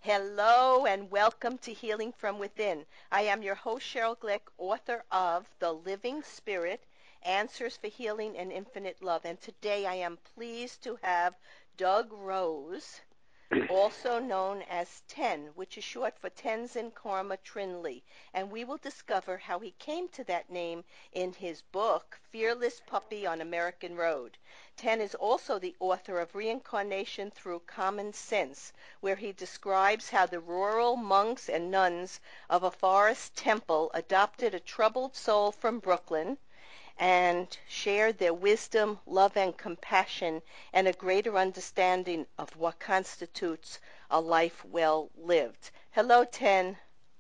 Hello and welcome to Healing from Within. I am your host, Cheryl Glick, author of The Living Spirit, Answers for Healing and Infinite Love. And today I am pleased to have Doug Rose, also known as Ten, which is short for Tenzin Karma Trinley. And we will discover how he came to that name in his book, Fearless Puppy on American Road. Ten is also the author of Reincarnation Through Common Sense, where he describes how the rural monks and nuns of a forest temple adopted a troubled soul from Brooklyn and shared their wisdom, love, and compassion, and a greater understanding of what constitutes a life well lived. Hello, Ten.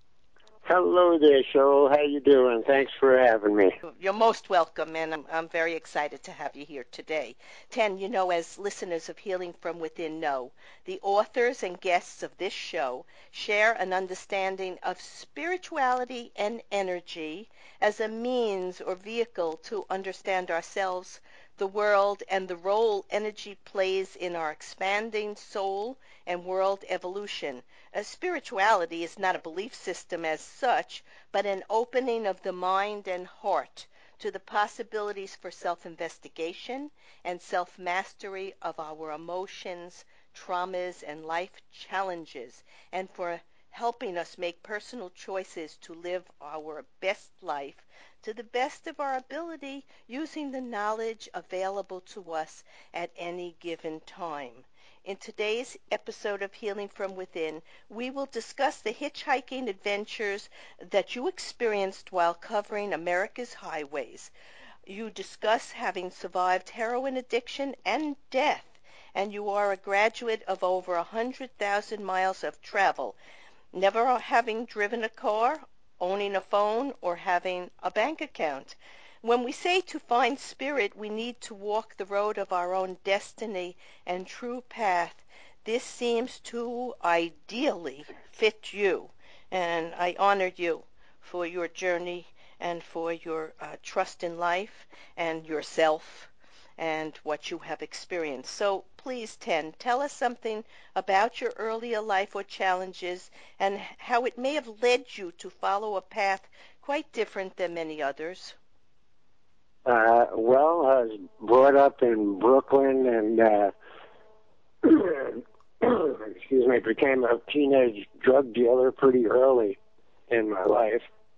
Hello there, Cheryl. How you doing? Thanks for having me. You're most welcome, and I'm very excited to have you here today. Ten, as listeners of Healing from Within know, the authors and guests of this show share an understanding of spirituality and energy as a means or vehicle to understand ourselves, the world, and the role energy plays in our expanding soul and world evolution. Spirituality is not a belief system as such, but an opening of the mind and heart to the possibilities for self-investigation and self-mastery of our emotions, traumas, and life challenges, and for helping us make personal choices to live our best life to the best of our ability using the knowledge available to us at any given time. In today's episode of Healing from Within, we will discuss the hitchhiking adventures that you experienced while covering America's highways. You discuss having survived heroin addiction and death, and you are a graduate of over 100,000 miles of travel, never having driven a car, owning a phone, or having a bank account. When we say to find spirit, we need to walk the road of our own destiny and true path. This seems to ideally fit you, and I honor you for your journey and for your trust in life and yourself and what you have experienced. So please, Ten, tell us something about your earlier life or challenges and how it may have led you to follow a path quite different than many others. Well, I was brought up in Brooklyn and, became a teenage drug dealer pretty early in my life.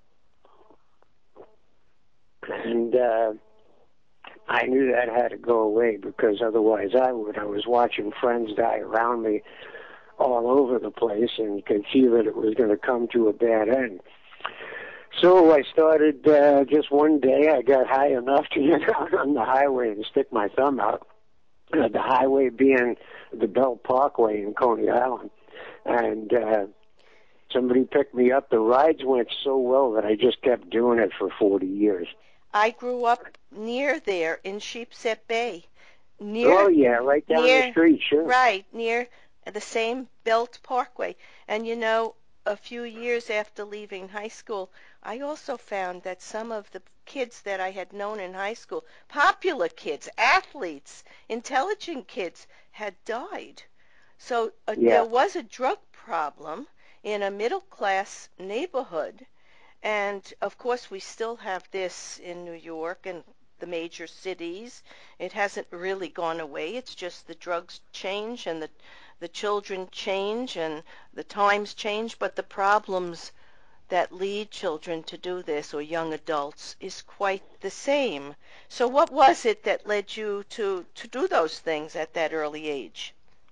And I knew that had to go away because otherwise I would. I was watching friends die around me all over the place and could see that it was going to come to a bad end. So I started, just one day I got high enough to get out on the highway and stick my thumb out. The highway being the Bell Parkway in Coney Island. And somebody picked me up. The rides went so well that I just kept doing it for 40 years. I grew up near there in Sheepshead Bay. Oh, yeah, right down the street, sure. Right, near the same Belt Parkway. And a few years after leaving high school, I also found that some of the kids that I had known in high school, popular kids, athletes, intelligent kids, had died. So there was a drug problem in a middle-class neighborhood. And, of course, we still have this in New York and the major cities. It hasn't really gone away. It's just the drugs change and the children change and the times change, but the problems that lead children to do this or young adults is quite the same. So what was it that led you to do those things at that early age?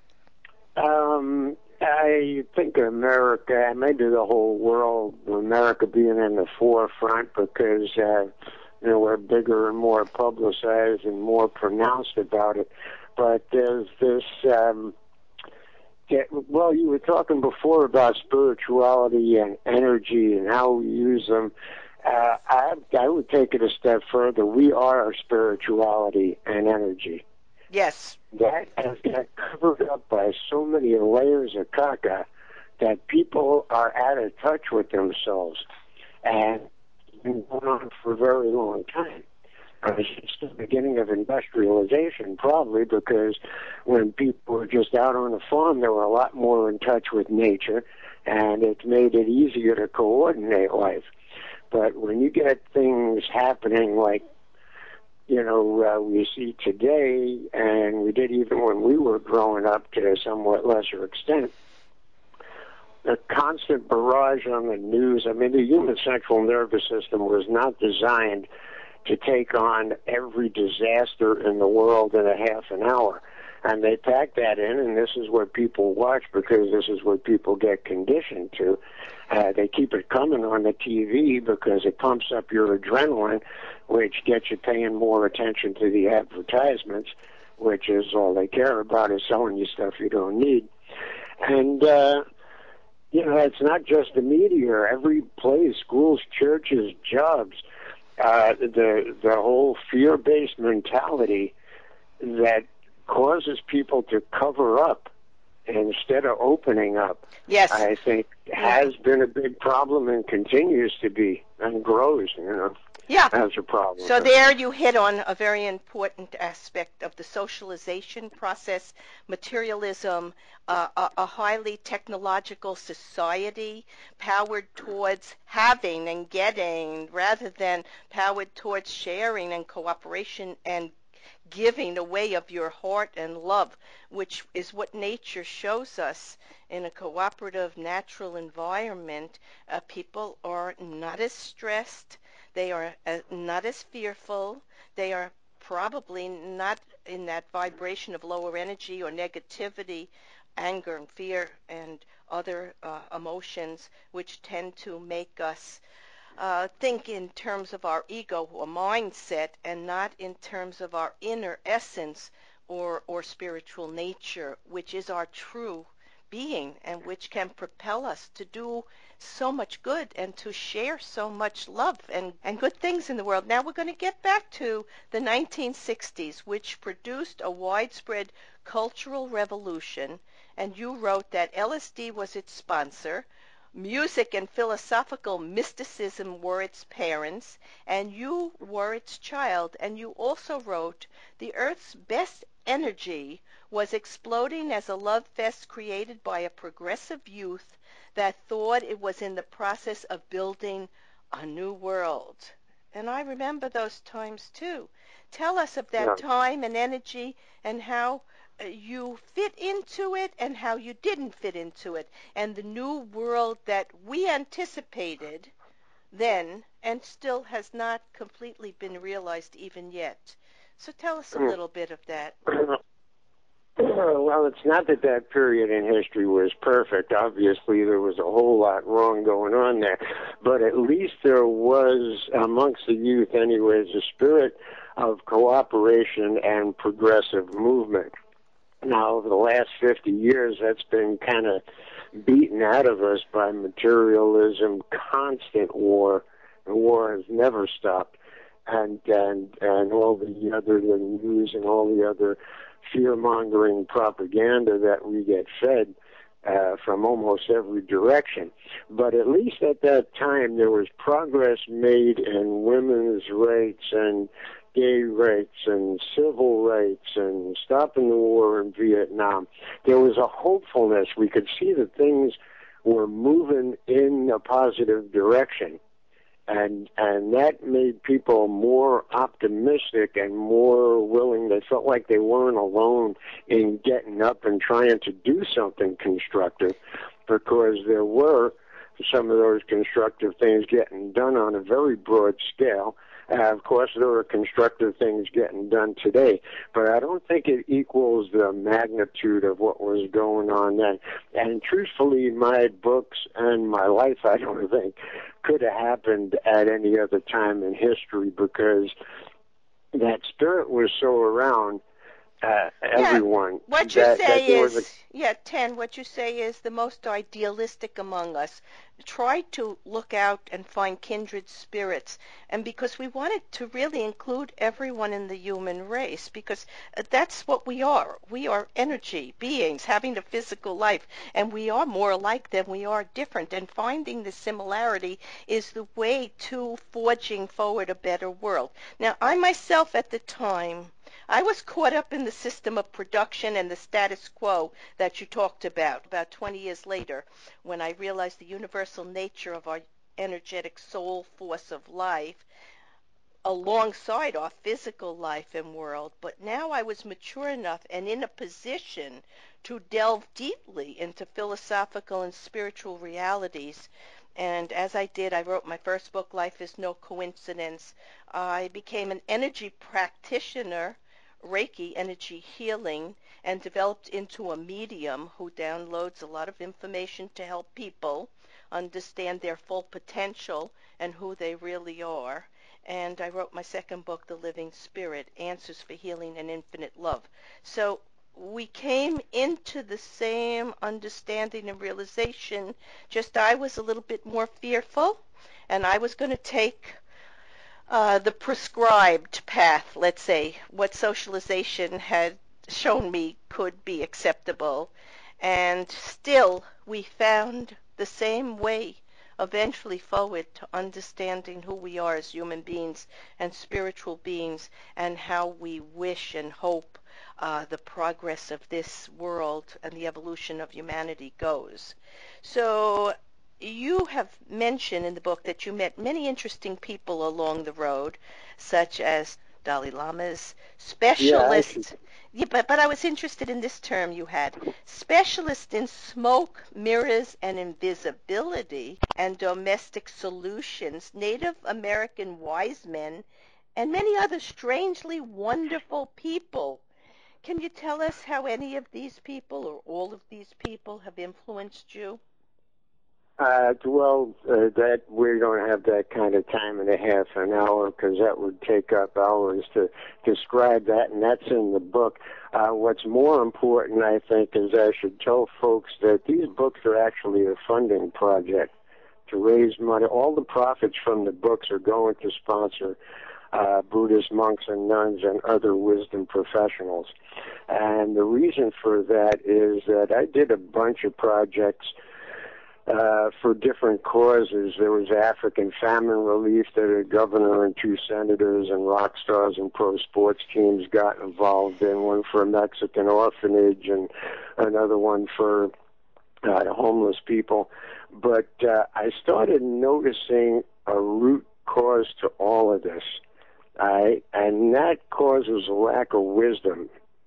I think America, maybe the whole world, America being in the forefront because, we're bigger and more publicized and more pronounced about it. But there's this, you were talking before about spirituality and energy and how we use them. I would take it a step further. We are our spirituality and energy. Yes. That has got covered up by so many layers of caca that people are out of touch with themselves. And it's been going on for a very long time. It's the beginning of industrialization, probably, because when people were just out on the farm, they were a lot more in touch with nature, and it made it easier to coordinate life. But when you get things happening like, we see today, and we did even when we were growing up to a somewhat lesser extent, the constant barrage on the news. I mean, the human central nervous system was not designed to take on every disaster in the world in a half an hour. And they pack that in, and this is what people watch because this is what people get conditioned to. They keep it coming on the TV because it pumps up your adrenaline, which gets you paying more attention to the advertisements, which is all they care about is selling you stuff you don't need. And, it's not just the media. Every place, schools, churches, jobs, the whole fear-based mentality that causes people to cover up instead of opening up, yes, I think has been a big problem and continues to be and grows, yeah, as a problem. So there you hit on a very important aspect of the socialization process, materialism, a highly technological society powered towards having and getting rather than powered towards sharing and cooperation and giving away of your heart and love, which is what nature shows us. In a cooperative, natural environment, people are not as stressed, they are not as fearful, they are probably not in that vibration of lower energy or negativity, anger and fear and other emotions which tend to make us think in terms of our ego or mindset and not in terms of our inner essence or spiritual nature, which is our true being and which can propel us to do so much good and to share so much love and good things in the world. Now we're going to get back to the 1960s, which produced a widespread cultural revolution, and you wrote that LSD was its sponsor, music and philosophical mysticism were its parents, and you were its child. And you also wrote, the Earth's best energy was exploding as a love fest created by a progressive youth that thought it was in the process of building a new world. And I remember those times too. Tell us of that time and energy and how you fit into it and how you didn't fit into it, and the new world that we anticipated then and still has not completely been realized even yet. So tell us a little bit of that. Well, it's not that period in history was perfect. Obviously, there was a whole lot wrong going on there. But at least there was, amongst the youth anyways, a spirit of cooperation and progressive movement. Now, over the last 50 years, that's been kind of beaten out of us by materialism, constant war. The war has never stopped. And all the other news and all the other fear-mongering propaganda that we get fed from almost every direction. But at least at that time, there was progress made in women's rights and gay rights and civil rights and stopping the war in Vietnam. There was a hopefulness. We could see that things were moving in a positive direction. And that made people more optimistic and more willing. They felt like they weren't alone in getting up and trying to do something constructive, because there were some of those constructive things getting done on a very broad scale. Of course, there are constructive things getting done today, but I don't think it equals the magnitude of what was going on then. And truthfully, my books and my life, I don't think, could have happened at any other time in history, because that spirit was so around. everyone. What you say is, 10, what you say is the most idealistic among us. Try to look out and find kindred spirits. And because we wanted to really include everyone in the human race, because that's what we are. We are energy beings having a physical life, and we are more alike than we are different. And finding the similarity is the way to forging forward a better world. Now, I myself at the time, I was caught up in the system of production and the status quo that you talked about 20 years later, when I realized the universal nature of our energetic soul force of life alongside our physical life and world. But now I was mature enough and in a position to delve deeply into philosophical and spiritual realities. And as I did, I wrote my first book, Life is No Coincidence. I became an energy practitioner, Reiki energy healing, and developed into a medium who downloads a lot of information to help people understand their full potential and who they really are. And I wrote my second book, The Living Spirit, Answers for Healing and Infinite Love. So we came into the same understanding and realization, just I was a little bit more fearful, and I was going to take the prescribed path, let's say, what socialization had shown me could be acceptable. And still, we found the same way eventually forward to understanding who we are as human beings and spiritual beings, and how we wish and hope the progress of this world and the evolution of humanity goes. So you have mentioned in the book that you met many interesting people along the road, such as Dalai Lama's specialists. Yeah, but I was interested in this term you had. Specialist in smoke, mirrors, and invisibility, and domestic solutions, Native American wise men, and many other strangely wonderful people. Can you tell us how any of these people or all of these people have influenced you? That we don't have that kind of time and a half, an hour, because that would take up hours to describe that, and that's in the book. What's more important, I think, is I should tell folks that these books are actually a funding project to raise money. All the profits from the books are going to sponsor Buddhist monks and nuns and other wisdom professionals. And the reason for that is that I did a bunch of projects for different causes. There was African famine relief that a governor and 2 senators and rock stars and pro sports teams got involved in, one for a Mexican orphanage and another one for homeless people. But I started noticing a root cause to all of this, and that cause was a lack of wisdom.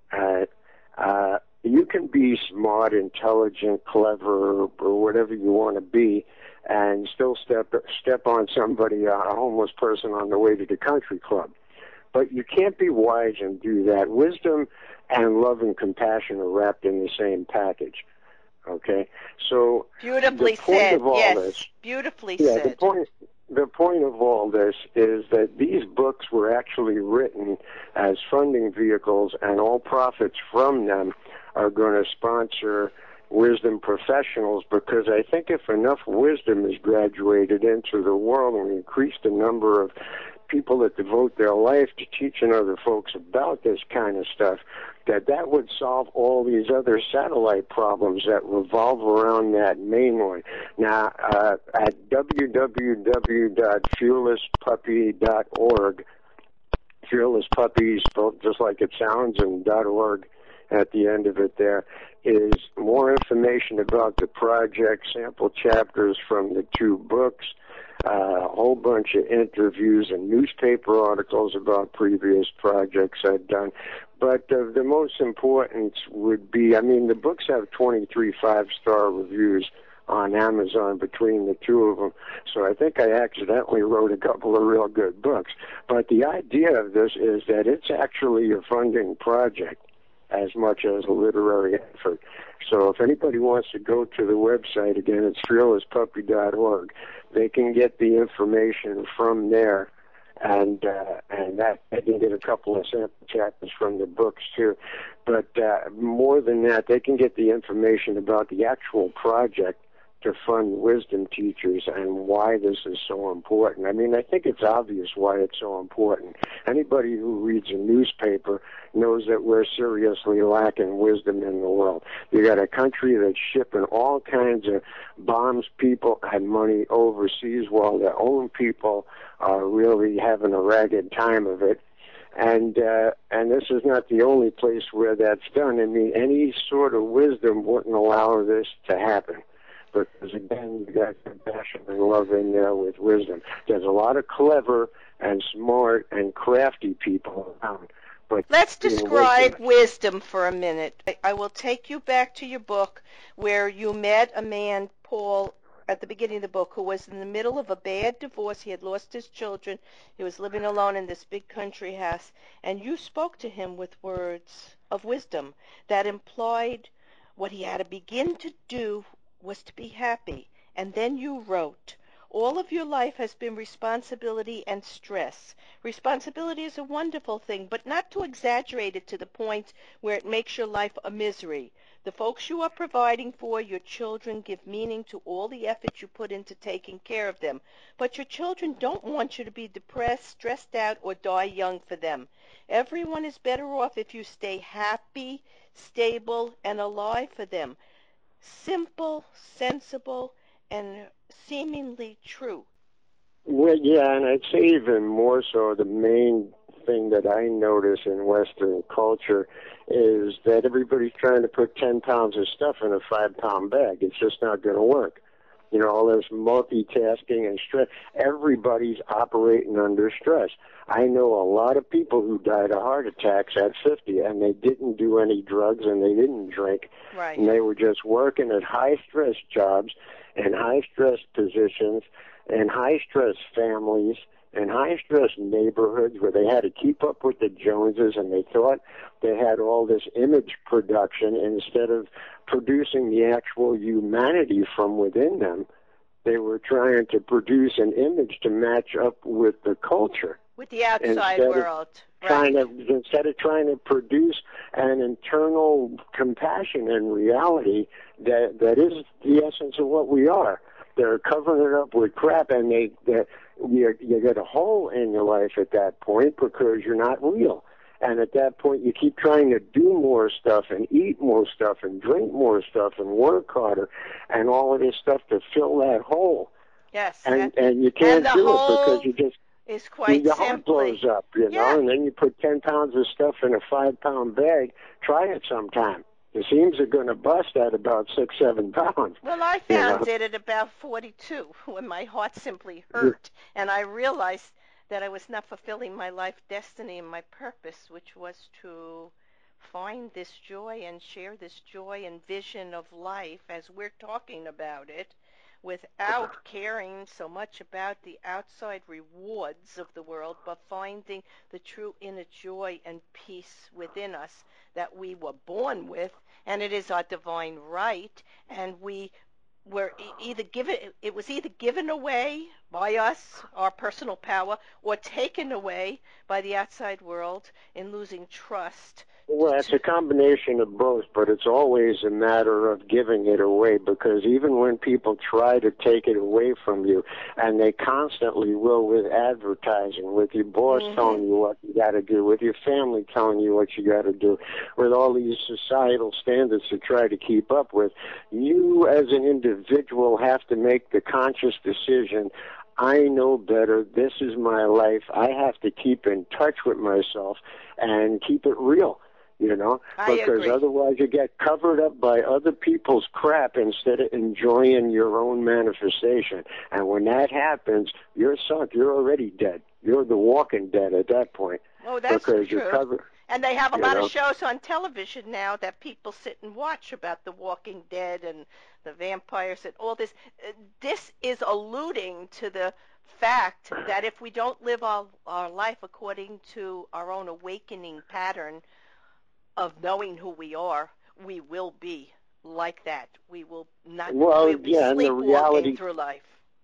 You can be smart, intelligent, clever, or whatever you want to be, and still step on somebody, a homeless person, on the way to the country club. But you can't be wise and do that. Wisdom and love and compassion are wrapped in the same package. Okay, so beautifully said. Yes, beautifully said. The point of all this is that these books were actually written as funding vehicles, and all profits from them are going to sponsor wisdom professionals, because I think if enough wisdom is graduated into the world and we increase the number of people that devote their life to teaching other folks about this kind of stuff, that would solve all these other satellite problems that revolve around that main one. Now, at www.fearlesspuppy.org, Fearless Puppy, spelled just like it sounds, and .org at the end of it, there is more information about the project, sample chapters from the 2 books, a whole bunch of interviews and newspaper articles about previous projects I've done. But the most important would be, the books have 23 5-star reviews on Amazon between the 2 of them, so I think I accidentally wrote a couple of real good books. But the idea of this is that it's actually a funding project as much as a literary effort. So if anybody wants to go to the website, again, it's fearlesspuppy.org. They can get the information from there and that I can get a couple of sample chapters from the books too. But more than that, they can get the information about the actual project to fund wisdom teachers and why this is so important. I mean, I think it's obvious why it's so important. Anybody who reads a newspaper knows that we're seriously lacking wisdom in the world. You got a country that's shipping all kinds of bombs, people, and money overseas while their own people are really having a ragged time of it. And this is not the only place where that's done. I mean, any sort of wisdom wouldn't allow this to happen. Because again, you got compassion and love in there with wisdom. There's a lot of clever and smart and crafty people around. But let's describe wisdom for a minute. I will take you back to your book where you met a man, Paul, at the beginning of the book, who was in the middle of a bad divorce. He had lost his children. He was living alone in this big country house. And you spoke to him with words of wisdom that implied what he had to begin to do was to be happy. And then you wrote, all of your life has been responsibility and stress. Responsibility is a wonderful thing, but not to exaggerate it to the point where it makes your life a misery. The folks you are providing for, your children, give meaning to all the effort you put into taking care of them. But your children don't want you to be depressed, stressed out, or die young for them. Everyone is better off if you stay happy, stable, and alive for them. Simple, sensible, and seemingly true. well, yeah, and I'd say even more so, the main thing that I notice in Western culture is that everybody's trying to put 10 pounds of stuff in a 5-pound bag. It's just not going to work. You know, all this multitasking and stress. Everybody's operating under stress. I know a lot of people who died of heart attacks at 50, and they didn't do any drugs and they didn't drink. Right. And they were just working at high-stress jobs and high-stress positions and high-stress families and high-stress neighborhoods where they had to keep up with the Joneses, and they thought they had all this image production instead of producing the actual humanity from within them. They were trying to produce an image to match up with the culture. With the outside world. Instead of trying to produce an internal compassion and reality that is the essence of what we are. They're covering it up with crap, and you get a hole in your life at that point because you're not real. And at that point, you keep trying to do more stuff and eat more stuff and drink more stuff and work harder and all of this stuff to fill that hole. Yes. And you can't do it because you just is quite your simply. heart blows up, you know, and then you put 10 pounds of stuff in a 5-pound bag. Try it sometime. The seams are going to bust at about 6-7 pounds. Well, I found it at about 42 when my heart simply hurt, and I realized that I was not fulfilling my life destiny and my purpose, which was to find this joy and share this joy and vision of life as we're talking about it, without caring so much about the outside rewards of the world, but finding the true inner joy and peace within us that we were born with, and it is our divine right, and we were it was either given away by us, our personal power, or taken away by the outside world in losing trust. Well, it's a combination of both, but it's always a matter of giving it away, because even when people try to take it away from you, and they constantly will with advertising, with your boss telling you what you got to do, with your family telling you what you got to do, with all these societal standards to try to keep up with, you as an individual have to make the conscious decision. I know better. This is my life. I have to keep in touch with myself and keep it real. You know, because otherwise you get covered up by other people's crap instead of enjoying your own manifestation. And when that happens, you're sunk. You're already dead. You're the walking dead at that point. Oh, that's because true. You're covered. And they have a lot of shows on television now that people sit and watch about the Walking Dead and the vampires and all this. This is alluding to the fact that if we don't live our life according to our own awakening pattern of knowing who we are, we will be like that. We will not. Well, we'll be sleepwalking through life.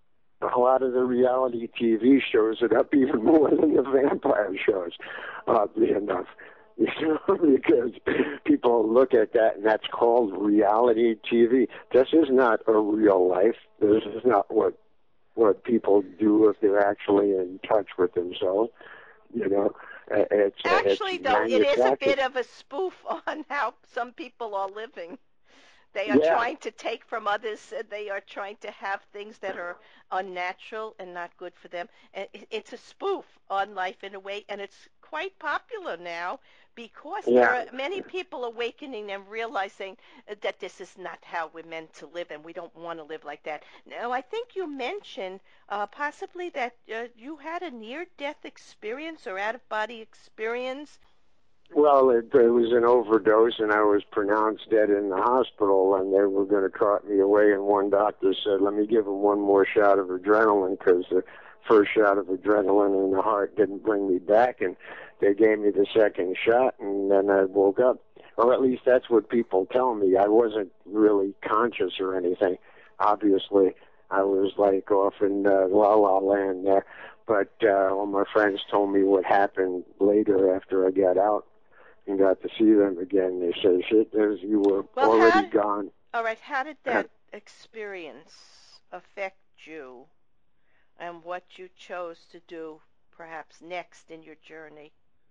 a lot of the reality TV shows it up even more than the vampire shows, oddly enough. You know, because people look at that, and that's called reality TV. This is not a real life. This is not what people do if they're actually in touch with themselves. You know, Actually, it's though, it is a manufactured. bit of a spoof on how some people are living. They are Yeah, trying to take from others. They are trying to have things that are unnatural and not good for them. And it's a spoof on life in a way, and it's quite popular now because there yeah. are many people awakening and realizing that this is not how we're meant to live, and we don't want to live like that. Now, I think you mentioned possibly that you had a near-death experience or out-of-body experience. Well, it was an overdose, and I was pronounced dead in the hospital, and they were going to cart me away. And one doctor said, "Let me give him one more shot of adrenaline," because the first shot of adrenaline in the heart didn't bring me back, and they gave me the second shot, and then I woke up. Or at least that's what people tell me. I wasn't really conscious or anything. Obviously, I was like off in La La Land there. But all my friends told me what happened later after I got out and got to see them again. They say, "Shit, you were Well, already gone." all right, how did that experience affect you and what you chose to do perhaps next in your journey?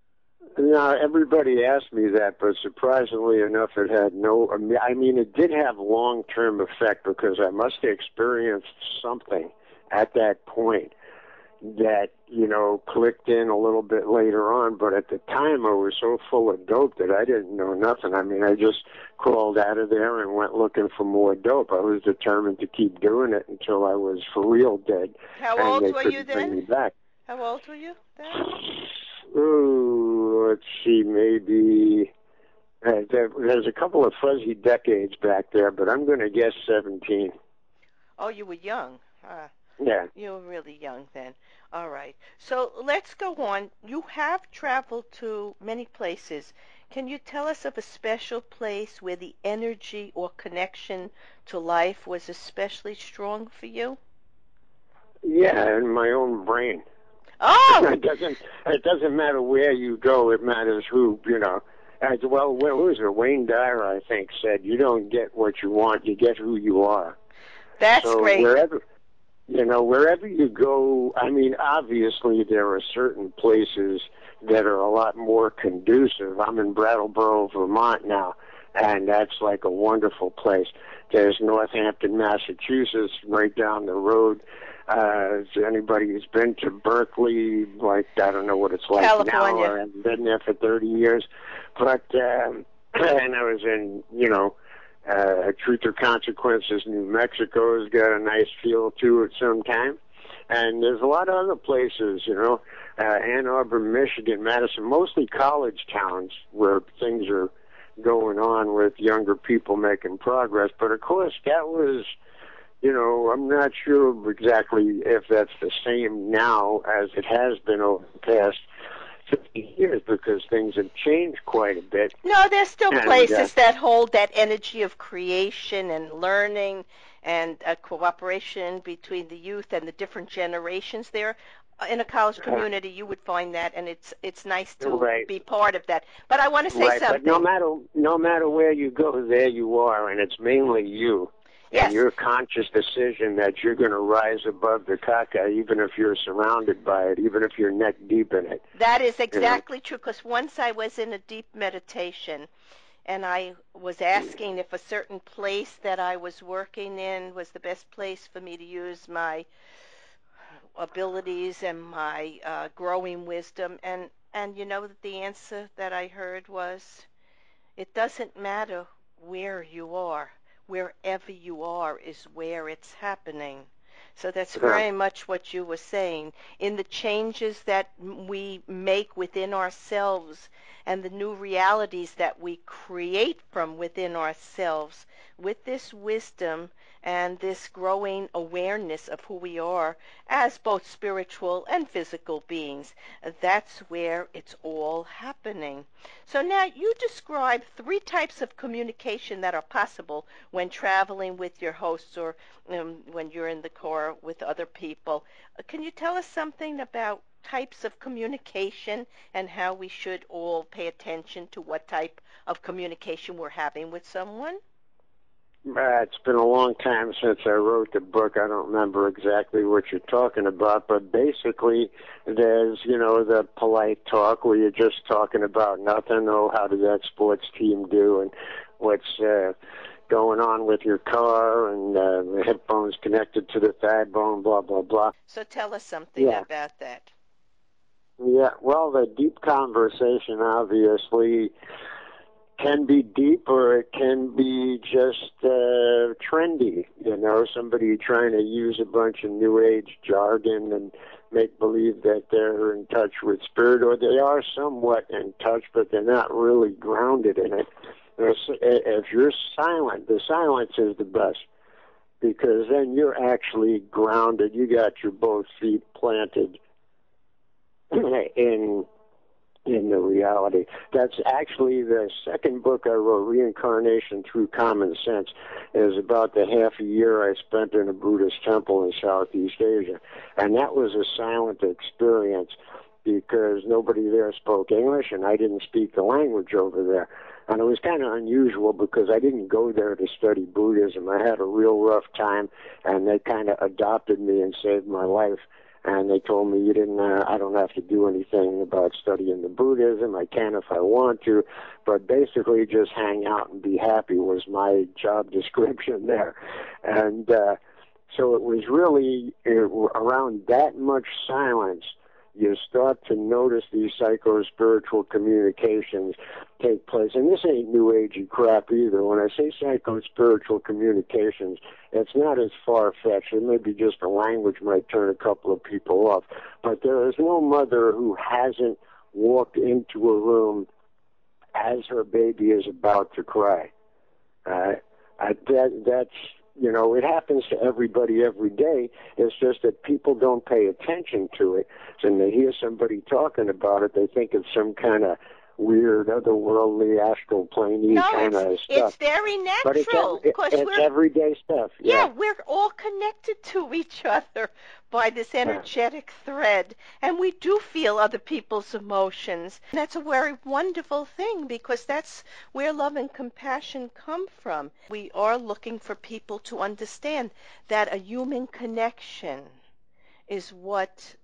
Now, everybody asked me that, but surprisingly enough, it had no. I mean, it did have long-term effect because I must have experienced something at that point that, you know, clicked in a little bit later on. But at the time, I was so full of dope that I didn't know nothing. I mean, I just crawled out of there and went looking for more dope. I was determined to keep doing it until I was for real dead, How and old they were you couldn't bring then? me back. How old were you then? Ooh, let's see, maybe there's a couple of fuzzy decades back there, but I'm going to guess 17. Oh, you were young. Yeah. You were really young then. All right. So let's go on. You have traveled to many places. Can you tell us of a special place where the energy or connection to life was especially strong for you? Yeah, in my own brain. Oh, It doesn't matter where you go, it matters who, you know. As well, who was it? Wayne Dyer, I think, said, "You don't get what you want, you get who you are." that's So great. wherever you go, I mean, obviously there are certain places that are a lot more conducive. I'm in Brattleboro, Vermont now, and that's like a wonderful place. There's Northampton, Massachusetts, right down the road. Anybody who's been to Berkeley, like, I don't know what it's like now. California. I haven't been there for 30 years. But, and I was in, Truth or Consequences, New Mexico's got a nice feel to it sometimes. And there's a lot of other places, Ann Arbor, Michigan, Madison, mostly college towns where things are going on with younger people making progress. But, of course, that was, I'm not sure exactly if that's the same now as it has been over the past 50 years because things have changed quite a bit. No, there's still places that hold that energy of creation and learning and cooperation between the youth and the different generations there. In a college community, you would find that, and it's nice to be part of that. But I want to say something. But no matter where you go, there you are, and it's mainly you. Yes. And your conscious decision that you're going to rise above the caca, even if you're surrounded by it, even if you're neck deep in it. That is exactly true, because once I was in a deep meditation, and I was asking if a certain place that I was working in was the best place for me to use my abilities and my growing wisdom. And the answer that I heard was, it doesn't matter where you are. Wherever you are is where it's happening. So that's very much what you were saying. In the changes that we make within ourselves and the new realities that we create from within ourselves, with this wisdom and this growing awareness of who we are as both spiritual and physical beings. That's where it's all happening. So now you describe three types of communication that are possible when traveling with your hosts or when you're in the car with other people. Can you tell us something about types of communication and how we should all pay attention to what type of communication we're having with someone? It's been a long time since I wrote the book. I don't remember exactly what you're talking about, but basically there's, the polite talk where you're just talking about nothing. Oh, how did that sports team do, and what's going on with your car, and the headphones connected to the thigh bone, blah, blah, blah. So tell us something about that. Yeah, well, the deep conversation obviously can be deep, or it can be just trendy, somebody trying to use a bunch of new age jargon and make believe that they're in touch with spirit, or they are somewhat in touch, but they're not really grounded in it. If you're silent, the silence is the best, because then you're actually grounded. You got your both feet planted in the reality. That's actually the second book I wrote, Reincarnation Through Common Sense, is about the half a year I spent in a Buddhist temple in Southeast Asia. And that was a silent experience because nobody there spoke English and I didn't speak the language over there. And it was kind of unusual because I didn't go there to study Buddhism. I had a real rough time, and they kind of adopted me and saved my life. And they told me, I don't have to do anything about studying the Buddhism. I can if I want to, but basically just hang out and be happy was my job description there. And so it was really around that much silence you start to notice these psycho-spiritual communications take place. And this ain't new agey crap either. When I say psycho-spiritual communications, it's not as far-fetched. It may be just a language might turn a couple of people off. But there is no mother who hasn't walked into a room as her baby is about to cry. That's it happens to everybody every day. It's just that people don't pay attention to it. So when they hear somebody talking about it, they think it's some kind of weird, otherworldly, astral planey kind of stuff. It's very natural. But it's everyday stuff. Yeah, we're all connected to each other by this energetic thread, and we do feel other people's emotions. And that's a very wonderful thing, because that's where love and compassion come from. We are looking for people to understand that a human connection is what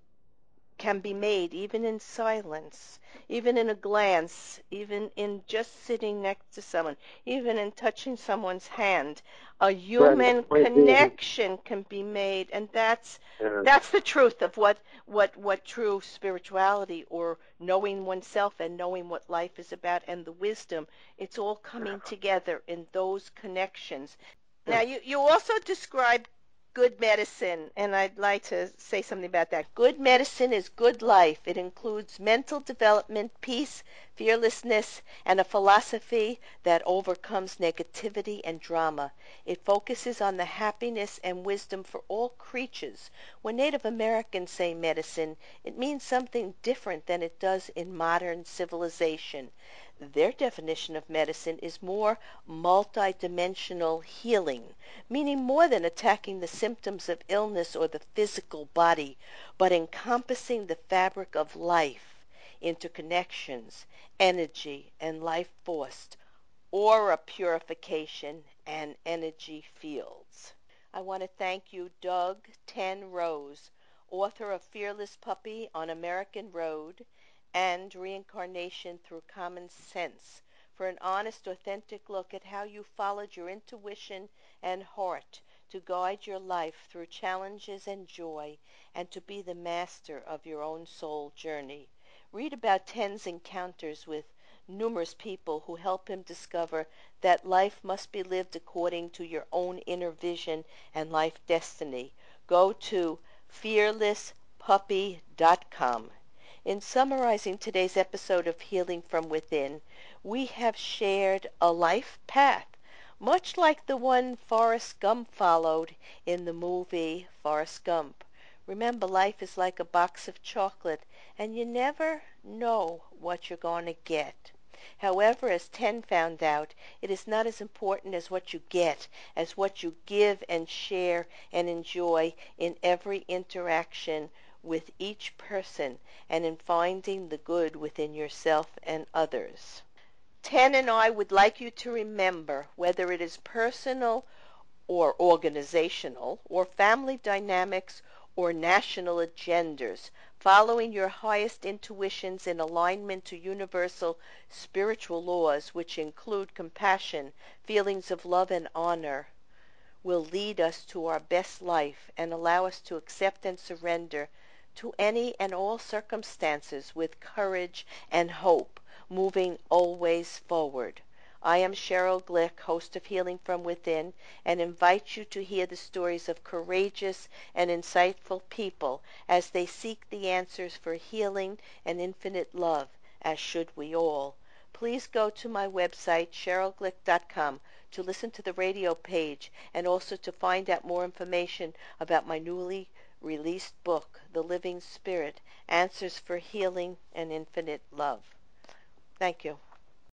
can be made even in silence, even in a glance, even in just sitting next to someone, even in touching someone's hand. A human connection can be made, and that's the truth of what true spirituality, or knowing oneself and knowing what life is about, and the wisdom. It's all coming together in those connections. Now, you also describe good medicine, and I'd like to say something about that. Good medicine is good life. It includes mental development, peace, fearlessness, and a philosophy that overcomes negativity and drama. It focuses on the happiness and wisdom for all creatures. When Native Americans say medicine, it means something different than it does in modern civilization. Their definition of medicine is more multidimensional healing, meaning more than attacking the symptoms of illness or the physical body, but encompassing the fabric of life, interconnections, energy, and life force, aura purification, and energy fields. I want to thank you, Doug Ten Rose, author of Fearless Puppy on American Road and Reincarnation Through Common Sense, for an honest, authentic look at how you followed your intuition and heart to guide your life through challenges and joy, and to be the master of your own soul journey. Read about Ten's encounters with numerous people who help him discover that life must be lived according to your own inner vision and life destiny. Go to fearlesspuppy.com. In summarizing today's episode of Healing from Within, we have shared a life path much like the one Forrest Gump followed in the movie Forrest Gump. Remember, life is like a box of chocolate, and you never know what you're going to get. However, as Ten found out, it is not as important as what you get, as what you give and share and enjoy in every interaction with each person and in finding the good within yourself and others. Ten and I would like you to remember, whether it is personal or organizational or family dynamics or national agendas, following your highest intuitions in alignment to universal spiritual laws, which include compassion, feelings of love and honor, will lead us to our best life and allow us to accept and surrender to any and all circumstances with courage and hope, moving always forward. I am Cheryl Glick, host of Healing from Within, and invite you to hear the stories of courageous and insightful people as they seek the answers for healing and infinite love, as should we all. Please go to my website, cherylglick.com, to listen to the radio page and also to find out more information about my newly released book, The Living Spirit, Answers for Healing and Infinite Love. Thank you.